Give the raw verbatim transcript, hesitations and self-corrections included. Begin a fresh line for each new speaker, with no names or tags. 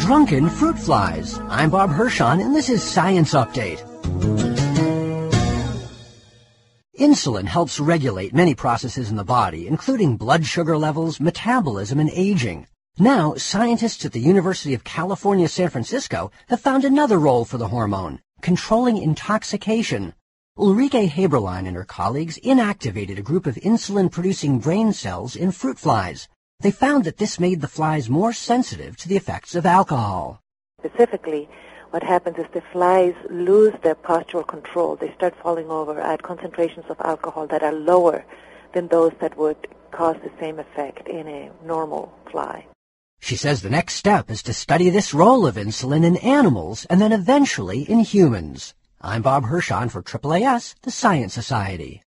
Drunken fruit flies. I'm Bob Hirschon, and this is Science Update. Insulin helps regulate many processes in the body, including blood sugar levels, metabolism, and aging. Now, scientists at the University of California, San Francisco have found another role for the hormone, controlling intoxication. Ulrike Heberlein and her colleagues inactivated a group of insulin-producing brain cells in fruit flies. They found that this made the flies more sensitive to the effects of alcohol.
Specifically, what happens is the flies lose their postural control. They start falling over at concentrations of alcohol that are lower than those that would cause the same effect in a normal fly.
She says the next step is to study this role of insulin in animals and then eventually in humans. I'm Bob Hirschon for A A A S, the Science Society.